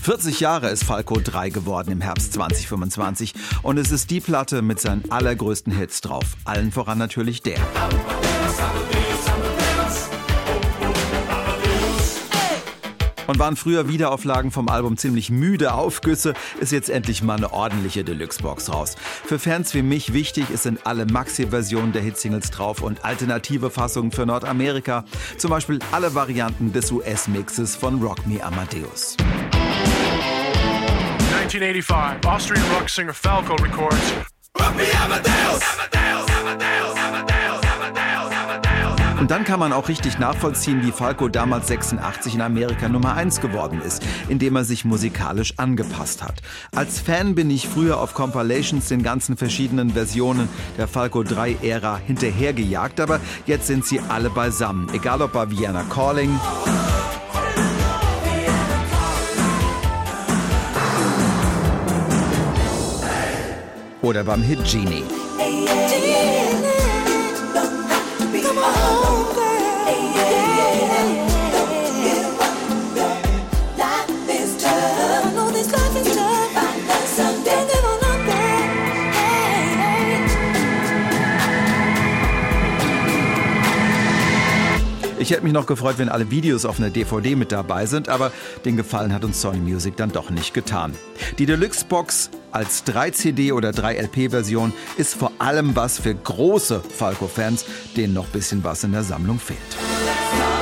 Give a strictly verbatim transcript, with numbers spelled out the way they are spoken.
vierzig Jahre ist Falco drei geworden im Herbst zwanzig fünfundzwanzig und es ist die Platte mit seinen allergrößten Hits drauf. Allen voran natürlich der. Und waren früher Wiederauflagen vom Album ziemlich müde Aufgüsse, ist jetzt endlich mal eine ordentliche Deluxe-Box raus. Für Fans wie mich wichtig, es sind alle Maxi-Versionen der Hitsingles drauf und alternative Fassungen für Nordamerika. Zum Beispiel alle Varianten des U S-Mixes von Rock Me Amadeus. nineteen eighty-five, Austrian rock singer Falco records Rock Me Amadeus! Amadeus, Amadeus, Amadeus, Amadeus, Amadeus. Und dann kann man auch richtig nachvollziehen, wie Falco damals sechsundachtzig in Amerika Nummer eins geworden ist, indem er sich musikalisch angepasst hat. Als Fan bin ich früher auf Compilations den ganzen verschiedenen Versionen der Falco drei Ära hinterhergejagt, aber jetzt sind sie alle beisammen, egal ob bei Vienna Calling oder beim Hit Genie. Ich hätte mich noch gefreut, wenn alle Videos auf einer D V D mit dabei sind, aber den Gefallen hat uns Sony Music dann doch nicht getan. Die Deluxe-Box als drei C D oder drei L P-Version ist vor allem was für große Falco-Fans, denen noch ein bisschen was in der Sammlung fehlt.